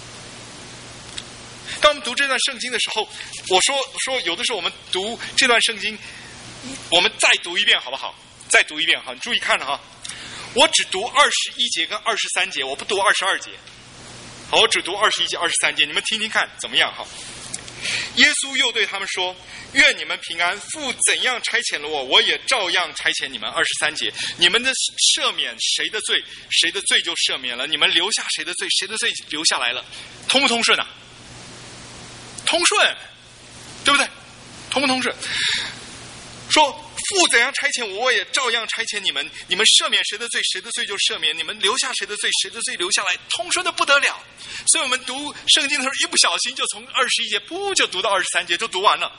当我们读这段圣经的时候，我说说有的时候我们读这段圣经，我们再读一遍好不好？再读一遍哈，你注意看了哈。我只读二十一节跟二十三节，我不读二十二节。好，我只读二十一节、二十三节，你们听听看怎么样哈？耶稣又对他们说：愿你们平安。父怎样差遣了我，我也照样差遣你们。二十三节，你们的赦免谁的罪，谁的罪就赦免了；你们留下谁的罪，谁的罪留下来了。通不通顺啊？通顺，对不对？通不通顺？说父怎样差遣我，我也照样差遣你们。你们赦免谁的罪，谁的罪就赦免；你们留下谁的罪，谁的罪留下来。通顺的不得了。所以我们读圣经的时候，一不小心就从二十一节噗就读到二十三节，就读完了。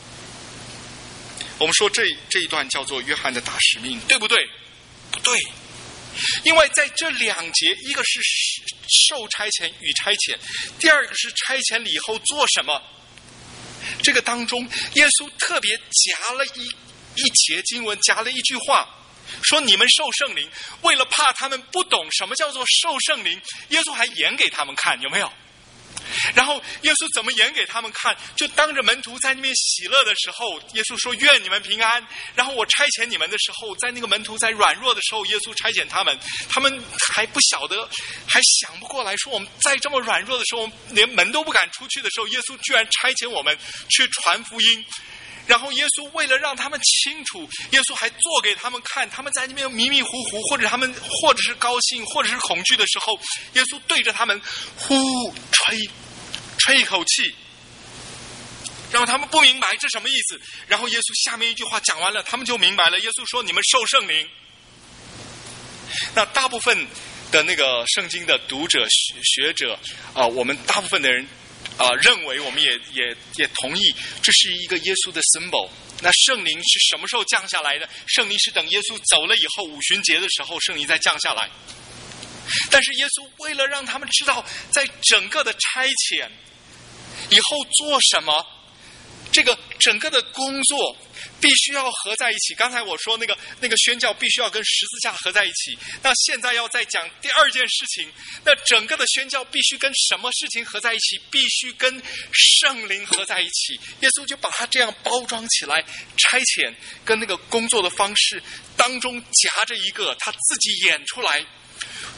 我们说这这一段叫做约翰的大使命，对不对？不对，因为在这两节，一个是受差遣与差遣，第二个是差遣了以后做什么。这个当中，耶稣特别夹了一一节经文，夹了一句话，说你们受圣灵。为了怕他们不懂什么叫做受圣灵，耶稣还演给他们看，有没有？然后耶稣怎么演给他们看？就当着门徒在那边喜乐的时候，耶稣说愿你们平安。然后我差遣你们的时候，在那个门徒在软弱的时候，耶稣差遣他们，他们还不晓得，还想不过来，说我们在这么软弱的时候，连门都不敢出去的时候，耶稣居然差遣我们去传福音。然后耶稣为了让他们清楚，耶稣还做给他们看，他们在那边迷迷糊糊，或者他们或者是高兴，或者是恐惧的时候，耶稣对着他们呼吹吹一口气，然后他们不明白这什么意思。然后耶稣下面一句话讲完了，他们就明白了。耶稣说你们受圣灵。那大部分的那个圣经的读者学学者啊、呃，我们大部分的人啊、呃，认为我们也也也同意，这是一个耶稣的 symbol。那圣灵是什么时候降下来的？圣灵是等耶稣走了以后，五旬节的时候，圣灵再降下来。但是耶稣为了让他们知道，在整个的差遣以后做什么，这个整个的工作必须要合在一起。刚才我说那个那个宣教必须要跟十字架合在一起，那现在要再讲第二件事情，那整个的宣教必须跟什么事情合在一起？必须跟圣灵合在一起。耶稣就把它这样包装起来，差遣跟那个工作的方式当中夹着一个他自己演出来，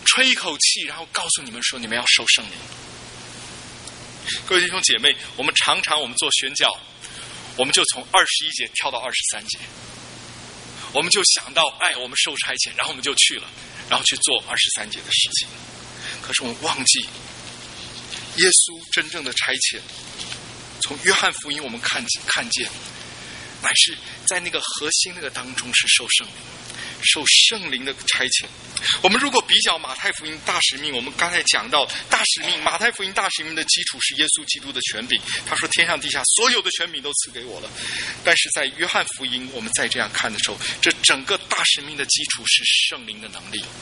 吹一口气，然后告诉你们说你们要受圣灵。各位弟兄姐妹，我们常常我们做宣教，我们就从二十一节跳到二十三节，我们就想到哎，我们受差遣，然后我们就去了，然后去做二十三节的事情。可是我们忘记耶稣真正的差遣，从约翰福音我们看看见，乃是在那个核心那个当中是受圣灵，受圣灵的差遣。我们如果比较马太福音大使命，我们刚才讲到大使命，马太福音大使命的基础是耶稣基督的权柄，他说天上地下所有的权柄都赐给我了。但是在约翰福音我们再这样看的时候，这整个大使命的基础是圣灵的能力。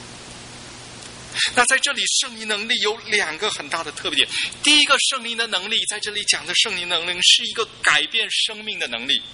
那在这里圣灵能力有两个很大的特点。第一个，圣灵的能力在这里讲的圣灵能力是一个改变生命的能力。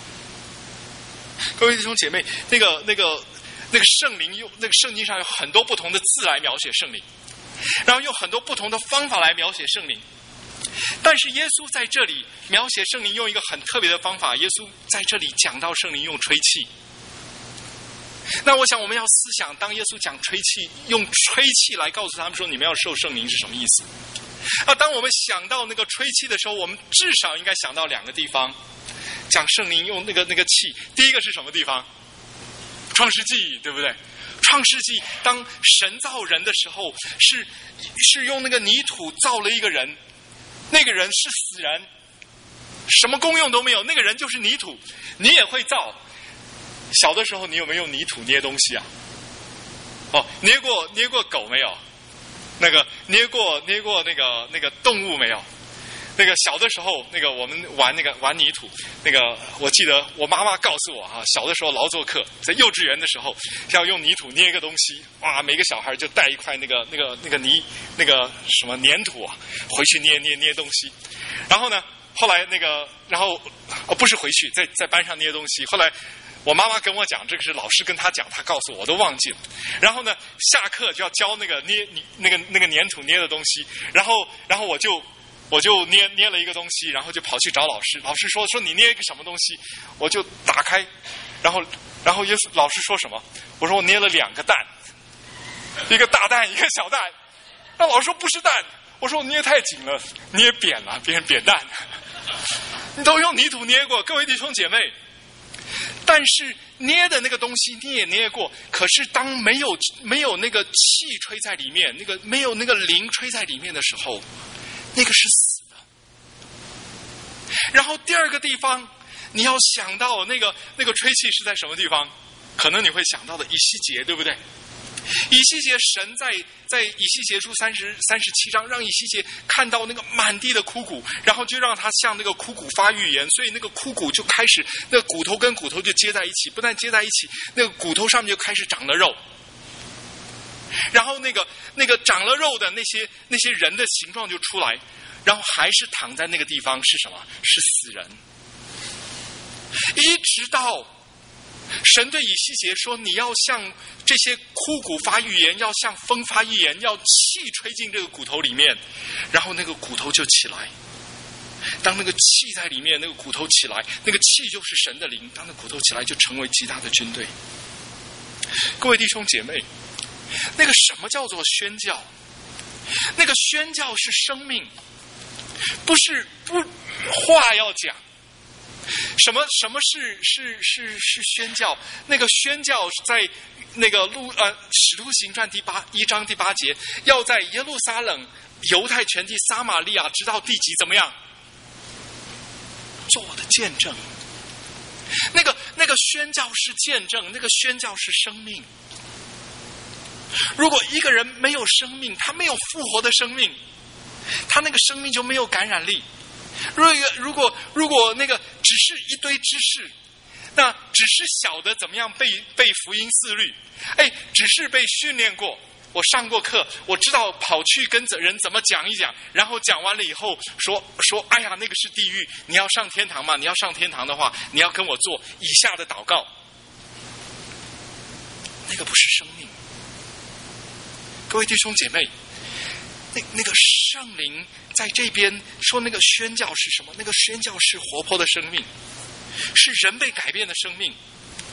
各位弟兄姐妹，那个那个那个圣灵用那个圣经上有很多不同的字来描写圣灵，然后用很多不同的方法来描写圣灵。但是耶稣在这里描写圣灵用一个很特别的方法，耶稣在这里讲到圣灵用吹气。那我想我们要思想，当耶稣讲吹气，用吹气来告诉他们说你们要受圣灵是什么意思啊？当我们想到那个吹气的时候，我们至少应该想到两个地方。讲圣灵用那个那个气，第一个是什么地方？创世纪，对不对？创世纪当神造人的时候，是是用那个泥土造了一个人，那个人是死人，什么功用都没有，那个人就是泥土。你也会造，小的时候你有没有用泥土捏东西啊？哦，捏过捏过狗没有？那个捏过捏过那个那个动物没有？那个小的时候，那个我们玩那个玩泥土，那个我记得我妈妈告诉我啊，小的时候劳作课在幼稚园的时候，要用泥土捏一个东西，哇，每个小孩就带一块那个那个那个泥那个什么粘土啊，回去捏捏捏东西。然后呢，后来那个然后哦不是回去，在在班上捏东西。后来我妈妈跟我讲，这个是老师跟她讲，她告诉我，我都忘记了。然后呢，下课就要教那个捏那个那个粘土捏的东西，然后然后我就。我就捏捏了一个东西，然后就跑去找老师。老师说说你捏一个什么东西？我就打开，然后然后耶稣老师说什么？我说我捏了两个蛋，一个大蛋，一个小蛋。那老师说不是蛋，我说我捏太紧了，捏扁了，变成扁蛋。你都用泥土捏过，各位弟兄姐妹。但是捏的那个东西你也捏过，可是当没有没有那个气吹在里面，那个没有那个灵吹在里面的时候，那个是死的。然后第二个地方，你要想到那个那个吹气是在什么地方？可能你会想到的以西结，对不对？以西结神在在以西结书三十三十七章，让以西结看到那个满地的枯骨，然后就让他向那个枯骨发预言，所以那个枯骨就开始，那个骨头跟骨头就接在一起，不但接在一起，那个骨头上面就开始长了肉。然后那个那个长了肉的那些那些人的形状就出来，然后还是躺在那个地方是什么？是死人。一直到神对以西结说，你要向这些枯骨发预言，要向风发预言，要气吹进这个骨头里面，然后那个骨头就起来。当那个气在里面，那个骨头起来，那个气就是神的灵，当那骨头起来就成为极大的军队。各位弟兄姐妹，那个什么叫做宣教？那个宣教是生命，不是不话要讲。什么什么是是是是宣教？那个宣教在那个路呃使徒行传第八一章第八节，要在耶路撒冷、犹太全地、撒玛利亚，直到地极，怎么样？做我的见证。那个那个宣教是见证，那个宣教是生命。如果一个人没有生命，他没有复活的生命，他那个生命就没有感染力。如果如果如果那个只是一堆知识，那只是晓得怎么样背背福音四律，哎，只是被训练过，我上过课，我知道跑去跟人怎么讲一讲，然后讲完了以后说说，哎呀，那个是地狱，你要上天堂吗？你要上天堂的话，你要跟我做以下的祷告。那个不是生命。各位弟兄姐妹，那那个圣灵在这边说，那个宣教是什么？那个宣教是活泼的生命，是人被改变的生命。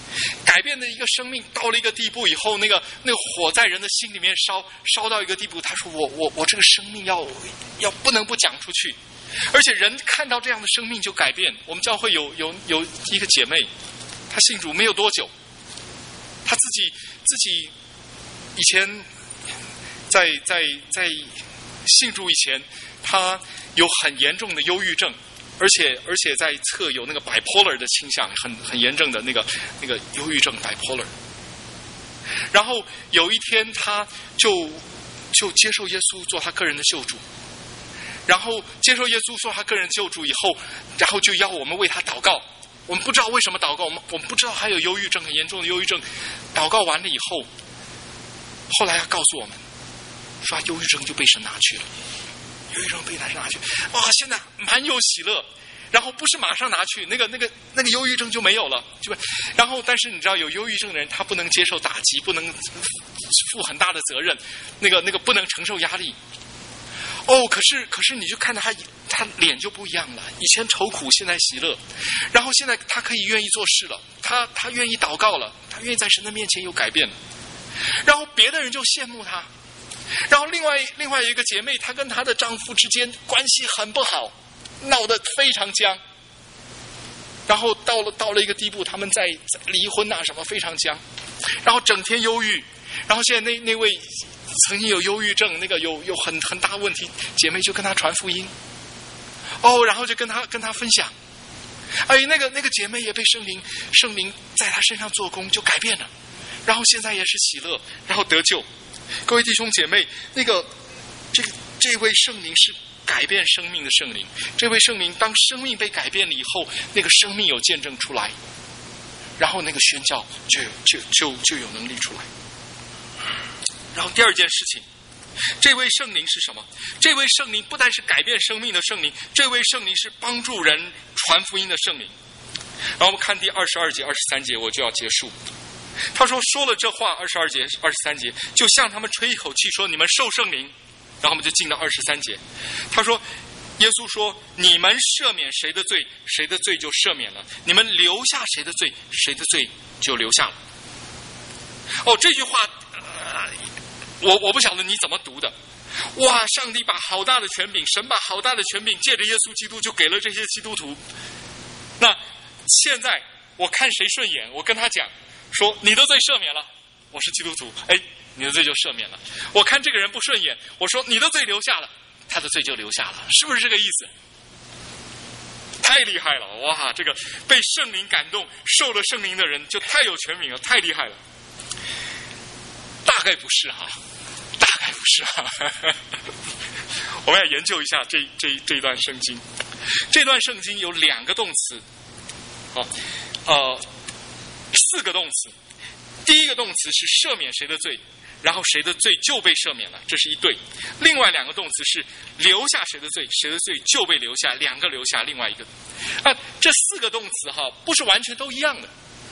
改变的一个生命到了一个地步以后，那个那个火在人的心里面烧，烧到一个地步，他说我我我这个生命要要不能不讲出去，而且人看到这样的生命就改变。我们教会有有有一个姐妹，她信主没有多久，她自己自己以前在在在信主以前，她有很严重的忧郁症。而且而且在测有那个 bipolar 的倾向，很很严重的那个那个忧郁症 bipolar。然后有一天，他就就接受耶稣做他个人的救主，然后接受耶稣做他个人救主以后，然后就要我们为他祷告。我们不知道为什么祷告，我们我们不知道还有忧郁症，很严重的忧郁症。祷告完了以后，后来他告诉我们，说忧郁症就被神拿去了。忧郁症被拿去拿去，哇！现在满有喜乐，然后不是马上拿去，那个那个那个忧郁症就没有了，就然后但是你知道有忧郁症的人，他不能接受打击，不能负很大的责任，那个那个不能承受压力。哦，可是可是你就看到他他脸就不一样了，以前愁苦，现在喜乐，然后现在他可以愿意做事了，他他愿意祷告了，他愿意在神的面前有改变了，然后别的人就羡慕他。然后另外另外一个姐妹，她跟她的丈夫之间关系很不好，闹得非常僵。然后到了到了一个地步，他们在离婚啊什么非常僵，然后整天忧郁。然后现在那那位曾经有忧郁症，那个有有很很大问题，姐妹就跟她传福音。哦，然后就跟她跟她分享，哎，那个那个姐妹也被圣灵圣灵在她身上做工，就改变了，然后现在也是喜乐，然后得救。各位弟兄姐妹，那个这个这位圣灵是改变生命的圣灵。这位圣灵当生命被改变了以后，那个生命有见证出来，然后那个宣教就有就就就有能力出来。然后第二件事情，这位圣灵是什么？这位圣灵不但是改变生命的圣灵，这位圣灵是帮助人传福音的圣灵。然后我们看第二十二节、二十三节，我就要结束。他说说了这话，二十二节、二十三节，就向他们吹一口气，说你们受圣灵。然后我们就进到二十三节，他说，耶稣说，你们赦免谁的罪，谁的罪就赦免了；你们留下谁的罪，谁的罪就留下了。哦，这句话，呃、我我不晓得你怎么读的。哇，上帝把好大的权柄，神把好大的权柄借着耶稣基督就给了这些基督徒。那现在我看谁顺眼，我跟他讲说你的罪赦免了，我是基督徒，哎，你的罪就赦免了。我看这个人不顺眼，我说你的罪留下了，他的罪就留下了，是不是这个意思？太厉害了，哇，这个被圣灵感动受了圣灵的人就太有权柄了，太厉害了。大概不是哈，大概不是哈。我们要研究一下这这这一段圣经。这段圣经有两个动词，好，呃，四个动词。第一个动词是赦免谁的罪，然后谁的罪就被赦免了，这是一对。另外两个动词是留下谁的罪，谁的罪就被留下，两个留下，另外一个。啊，这四个动词哈，不是完全都一样的。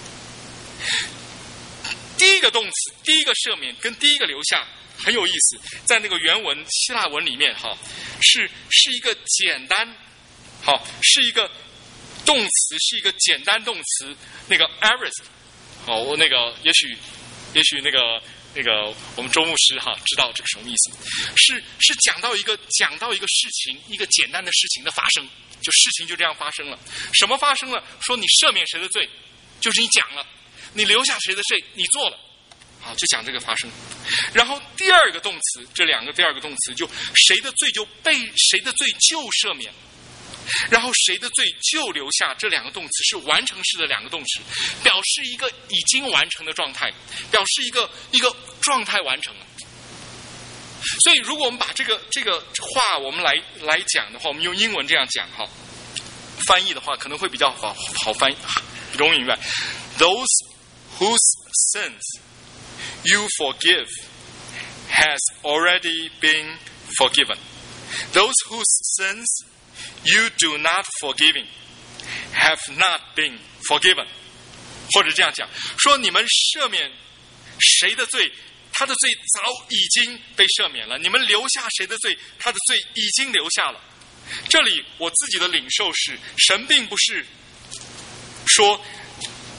第一个动词，第一个赦免跟第一个留下很有意思，在那个原文希腊文里面哈，是是一个简单，好，是一个动词，是一个简单动词，那个 aorist。哦，我那个也许，也许那个那个我们周牧师哈知道这个什么意思？是是讲到一个讲到一个事情，一个简单的事情的发生，就事情就这样发生了。什么发生了？说你赦免谁的罪，就是你讲了；你留下谁的罪，你做了。好，就讲这个发生。然后第二个动词，这两个第二个动词就谁的罪就被谁的罪就赦免。然后谁的罪就留下，这两个动词是完成式的两个动词，表示一个已经完成的状态，表示一个一个状态完成了。所以如果我们把这个这个话我们来来讲的话，我们用英文这样讲哈，翻译的话可能会比较好好翻译，容易明白。Those whose sins you forgive has already been forgiven. Those whose sins you do not forgiving have not been forgiven. 或者这样讲，说你们赦免谁的罪，他的罪早已经被赦免了；你们留下谁的罪，他的罪已经留下了。这里我自己的领受是，神并不是说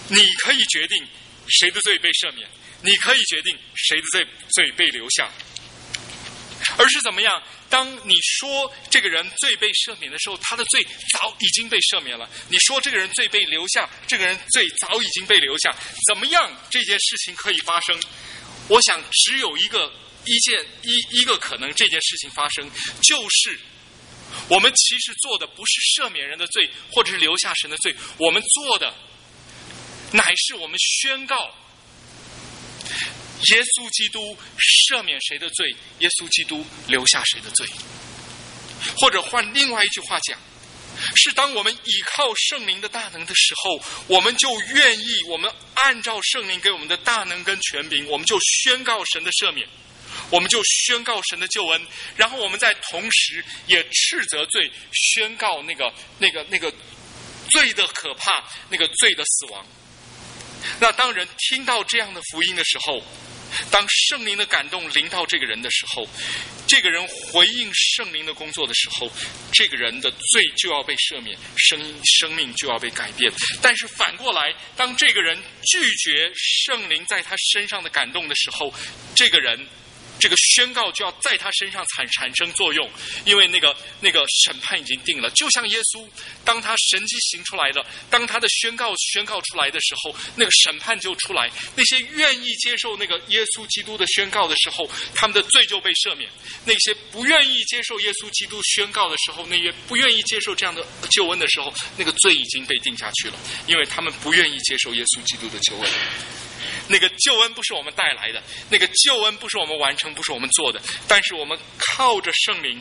你可以决定谁的罪被赦免，你可以决定谁的罪罪被留下，而是怎么样？当你说这个人罪被赦免的时候，他的罪早已经被赦免了；你说这个人罪被留下，这个人罪早已经被留下。怎么样这件事情可以发生？我想只有一个一件一一个可能，这件事情发生，就是我们其实做的不是赦免人的罪，或者是留下神的罪，我们做的乃是我们宣告耶稣基督赦免谁的罪，耶稣基督留下谁的罪。或者换另外一句话讲，是当我们倚靠圣灵的大能的时候，我们就愿意，我们按照圣灵给我们的大能跟权柄，我们就宣告神的赦免，我们就宣告神的救恩，然后我们在同时也斥责罪，宣告那个那个那个罪的可怕，那个罪的死亡。那当人听到这样的福音的时候，当圣灵的感动临到这个人的时候，这个人回应圣灵的工作的时候，这个人的罪就要被赦免，生生命就要被改变。但是反过来，当这个人拒绝圣灵在他身上的感动的时候，这个人这个宣告就要在他身上产产生作用，因为那个那个审判已经定了。就像耶稣，当他神迹行出来了，当他的宣告宣告出来的时候，那个审判就出来。那些愿意接受那个耶稣基督的宣告的时候，他们的罪就被赦免；那些不愿意接受耶稣基督宣告的时候，那些不愿意接受这样的救恩的时候，那个罪已经被定下去了，因为他们不愿意接受耶稣基督的救恩。那个救恩不是我们带来的，那个救恩不是我们完成，不是我们做的，但是我们靠着圣灵，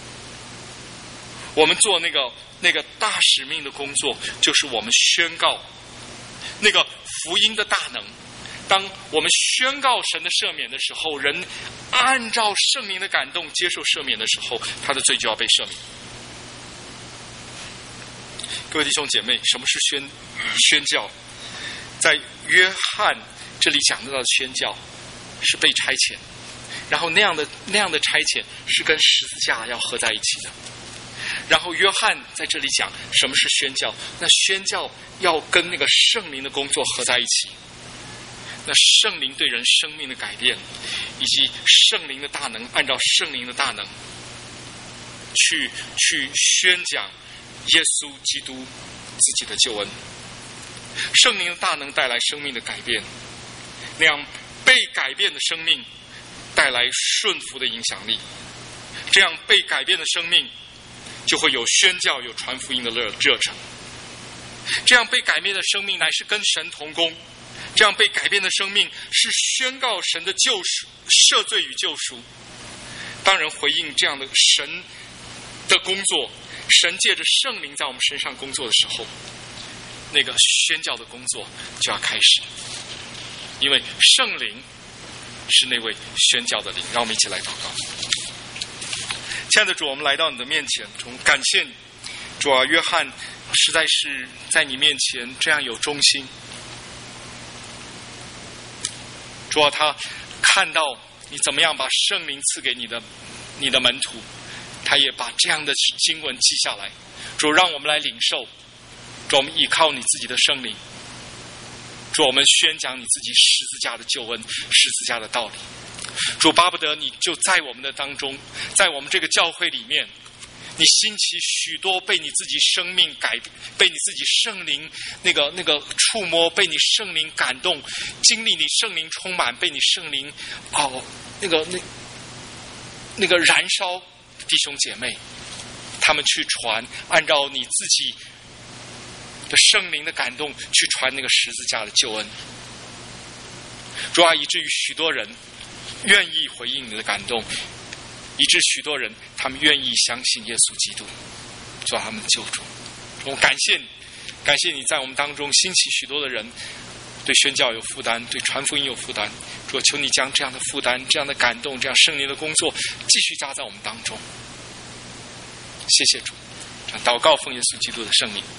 我们做那个那个大使命的工作，就是我们宣告那个福音的大能。当我们宣告神的赦免的时候，人按照圣灵的感动接受赦免的时候，他的罪就要被赦免。各位弟兄姐妹，什么是宣宣教？在约翰这里讲到的宣教是被差遣，然后那样的那样的差遣是跟十字架要合在一起的。然后约翰在这里讲什么是宣教，那宣教要跟那个圣灵的工作合在一起。那圣灵对人生命的改变，以及圣灵的大能，按照圣灵的大能去去宣讲耶稣基督自己的救恩。圣灵的大能带来生命的改变，那样被改变的生命带来顺服的影响力，这样被改变的生命就会有宣教、有传福音的热热忱。这样被改变的生命乃是跟神同工，这样被改变的生命是宣告神的救赎、赦罪与救赎。当人回应这样的神的工作，神借着圣灵在我们身上工作的时候，那个宣教的工作就要开始，因为圣灵是那位宣教的灵。让我们一起来祷告。亲爱的主，我们来到你的面前，主，感谢你，主啊，约翰实在是在你面前这样有忠心。主啊，他看到你怎么样把圣灵赐给你的你的门徒，他也把这样的经文记下来。主，让我们来领受。主，我们依靠你自己的圣灵。主，我们宣讲你自己十字架的救恩，十字架的道理。主，巴不得你就在我们的当中，在我们这个教会里面，你兴起许多被你自己生命改，被你自己圣灵那个那个触摸，被你圣灵感动，经历你圣灵充满，被你圣灵哦那个那那个燃烧弟兄姐妹，他们去传，按照你自己的圣灵的感动去传那个十字架的救恩。主啊，以至于许多人愿意回应你的感动，以致许多人他们愿意相信耶稣基督做他们的救主。我感谢你，感谢你在我们当中兴起许多的人，对宣教有负担，对传福音有负担。主，求你将这样的负担、这样的感动、这样圣灵的工作继续加在我们当中。谢谢主，祷告奉耶稣基督的圣名。